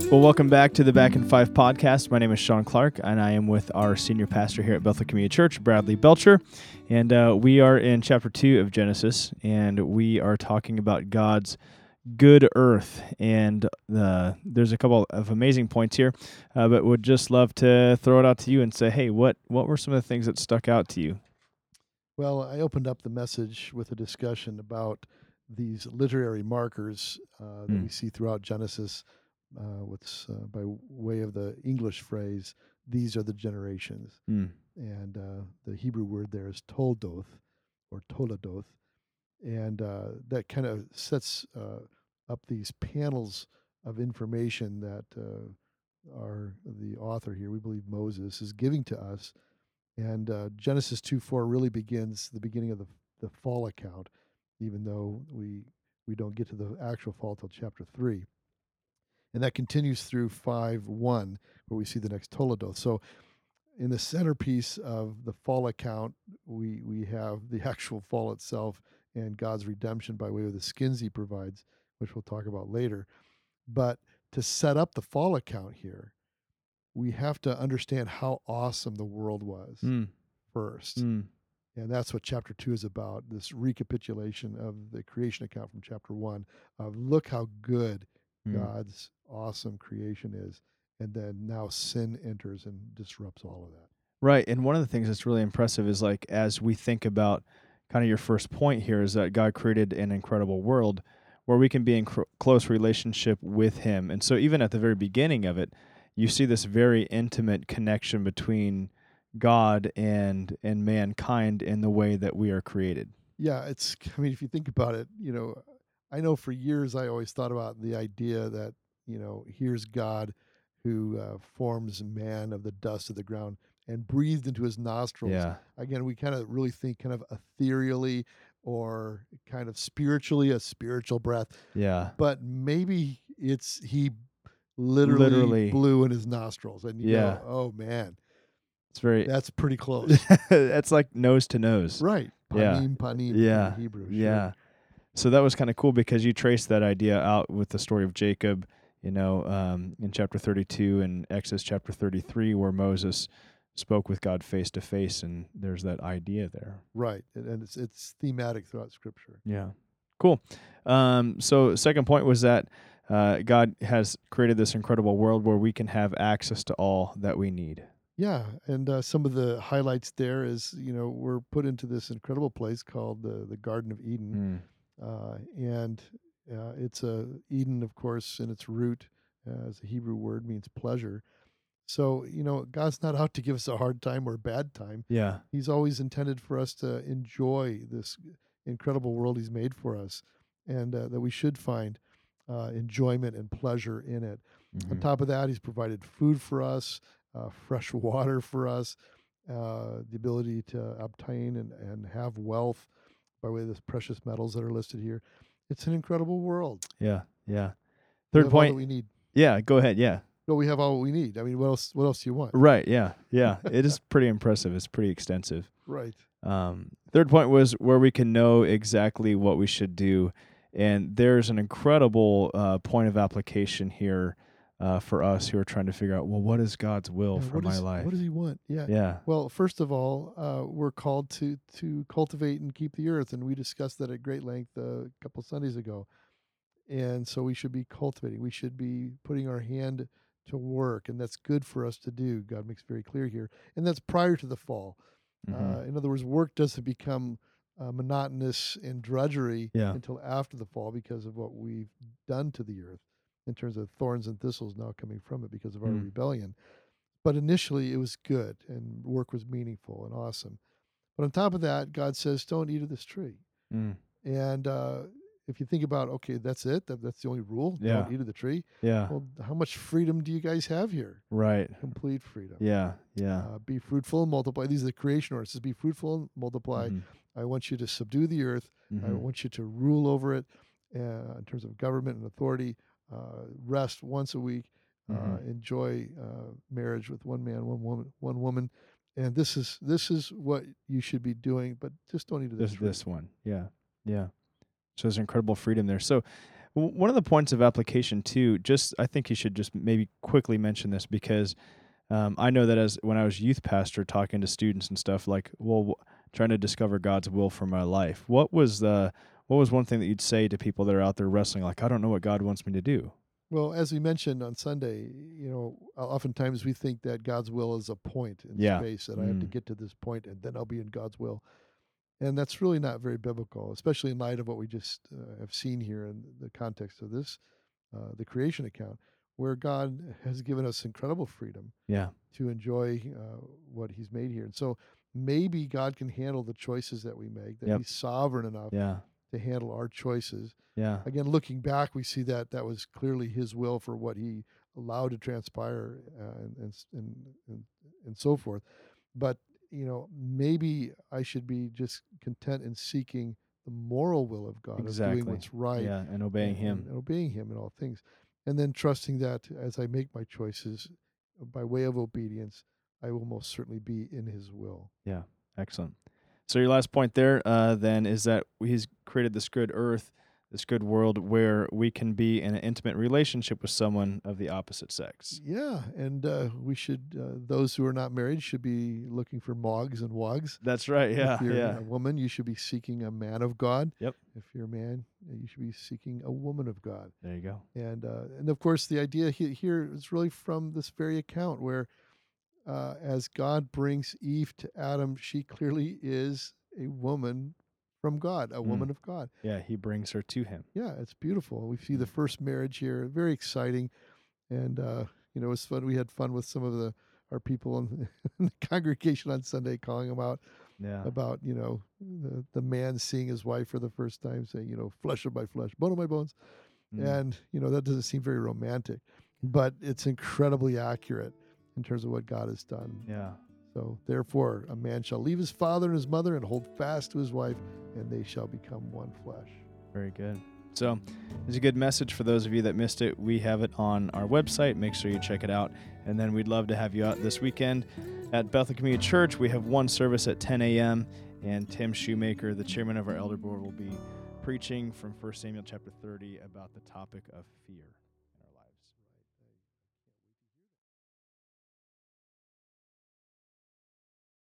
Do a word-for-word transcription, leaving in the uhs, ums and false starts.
Well, welcome back to the Back in Five podcast. My name is Sean Clark, and I am with our senior pastor here at Bethel Community Church, Bradley Belcher. And uh, we are in chapter two of Genesis, and we are talking about God's good earth. And uh, there's a couple of amazing points here, uh, but would just love to throw it out to you and say, hey, what, what were some of the things that stuck out to you? Well, I opened up the message with a discussion about these literary markers uh, that Mm. we see throughout Genesis. Uh, what's uh, by way of the English phrase, these are the generations. Mm. And uh, the Hebrew word there is toldoth or toladoth. And uh, that kind of sets uh, up these panels of information that uh, our the author here, we believe Moses, is giving to us. And uh, Genesis two four really begins the beginning of the, the fall account, even though we we don't get to the actual fall till chapter three. And that continues through five one, where we see the next Toledoth. So in the centerpiece of the fall account, we, we have the actual fall itself and God's redemption by way of the skins he provides, which we'll talk about later. But to set up the fall account here, we have to understand how awesome the world was Mm. first. Mm. And that's what chapter two is about, this recapitulation of the creation account from chapter one of look how good Mm. God's awesome creation is. And then now sin enters and disrupts all of that. Right. And one of the things that's really impressive is like, as we think about kind of your first point here is that God created an incredible world where we can be in cr- close relationship with him. And so even at the very beginning of it, you see this very intimate connection between God and and mankind in the way that we are created. Yeah, it's, I mean, if you think about it, you know, I know for years I always thought about the idea that, you know, here's God who uh, forms man of the dust of the ground and breathed into his nostrils. Yeah. Again, we kind of really think kind of ethereally or kind of spiritually, a spiritual breath, Yeah. but maybe it's he literally, Literally. blew in his nostrils and you Yeah. go, oh man, It's very that's pretty close. that's like nose to nose. Right. Yeah. Panim, panim Yeah. in the Hebrew. Sure. Yeah. So that was kind of cool because you trace that idea out with the story of Jacob, you know, um, in chapter thirty-two and Exodus chapter thirty-three, where Moses spoke with God face to face, and there's that idea there. Right. And, and it's it's thematic throughout Scripture. Yeah. Cool. Um, so second point was that uh, God has created this incredible world where we can have access to all that we need. Yeah. And uh, some of the highlights there is, you know, we're put into this incredible place called the, the Garden of Eden. Mm. Uh, and uh, it's a Eden, of course, in its root, uh, as a Hebrew word, means pleasure. So, you know, God's not out to give us a hard time or a bad time. Yeah. He's always intended for us to enjoy this incredible world he's made for us, and uh, that we should find uh, enjoyment and pleasure in it. Mm-hmm. On top of that, he's provided food for us, uh, fresh water for us, uh, the ability to obtain and, and have wealth by way of the precious metals that are listed here. It's an incredible world. Yeah. Yeah. We Third have all that point. we need. Yeah. Go ahead. Yeah. No, we have all we need. I mean, what else? What else do you want? Right. Yeah. Yeah. It is pretty impressive. It's pretty extensive. Right. Um, third point was where we can know exactly what we should do. And there's an incredible uh, point of application here uh, for us who are trying to figure out, well, what is God's will Yeah, for what my is- life? What does he want? Yeah. Yeah. Well, first of all, uh, we're called to to cultivate and keep the earth, and we discussed that at great length uh, a couple Sundays ago. And so we should be cultivating. We should be putting our hand to work, and that's good for us to do. God makes very clear here, and that's prior to the fall. Mhm. Uh, in other words, work doesn't become uh, monotonous and drudgery Yeah. until after the fall because of what we've done to the earth in terms of thorns and thistles now coming from it because of our Mm. rebellion. But initially, it was good, and work was meaningful and awesome. But on top of that, God says, don't eat of this tree. Mm. And uh, if you think about, okay, that's it, that, that's the only rule, Yeah. don't eat of the tree. Yeah. Well, how much freedom do you guys have here? Right. Complete freedom. Yeah. Yeah. Uh, be fruitful and multiply. These are the creation orders. It says, be fruitful and multiply. Mhm. I want you to subdue the earth. I Mhm. want you to rule over it uh, in terms of government and authority. Uh, rest once a week. Uh, Mhm. enjoy uh, marriage with one man, one woman, one woman. And this is this is what you should be doing. But just don't eat of this This tree. this one. Yeah. Yeah. So there's incredible freedom there. So W- One of the points of application too, just I think you should just maybe quickly mention this because um, I know that as when I was youth pastor talking to students and stuff, like, well, w- trying to discover God's will for my life. What was the what was one thing that you'd say to people that are out there wrestling, like, I don't know what God wants me to do? Well, as we mentioned on Sunday, you know, o- oftentimes we think that God's will is a point in Yeah. space, that I have to Mm. get to this point and then I'll be in God's will. And that's really not very biblical, especially in light of what we just uh, have seen here in the context of this, uh, the creation account, where God has given us incredible freedom Yeah. to enjoy uh, what He's made here. And so maybe God can handle the choices that we make, that Yep. He's sovereign enough Yeah. to handle our choices. Yeah. Again, looking back, we see that that was clearly His will for what He allowed to transpire, uh, and, and and and and so forth. But you know, maybe I should be just content in seeking the moral will of God, of doing Exactly. what's right, Yeah, and obeying and, and, Him. and obeying Him in all things, and then trusting that as I make my choices by way of obedience, I will most certainly be in His will. Yeah. Excellent. So your last point there, uh, then, is that He's created this good earth, this good world where we can be in an intimate relationship with someone of the opposite sex. Yeah, and uh, we should, uh, those who are not married should be looking for mogs and wogs. That's right. Yeah. If you're Yeah. a woman, you should be seeking a man of God. Yep. If you're a man, uh, you should be seeking a woman of God. There you go. And uh, and of course, the idea he- here is really from this very account where, uh, as God brings Eve to Adam, she clearly is a woman from God, a Mm. woman of God. Yeah. He brings her to Him. Yeah, it's beautiful. We see the Mm. first marriage here, very exciting, and uh, you know, it was fun. We had fun with some of the our people in, in the congregation on Sunday, calling them out Yeah. about, you know, the, the man seeing his wife for the first time, saying, you know, flesh of my flesh, bone of my bones. Mm. And, you know, that doesn't seem very romantic, but it's incredibly accurate in terms of what God has done. Yeah. So, therefore, a man shall leave his father and his mother and hold fast to his wife, and they shall become one flesh. Very good. So it's a good message for those of you that missed it. We have it on our website. Make sure you check it out. And then we'd love to have you out this weekend at Bethel Community Church. We have one service at ten a.m. and Tim Shoemaker, the chairman of our elder board, will be preaching from First Samuel chapter thirty about the topic of fear.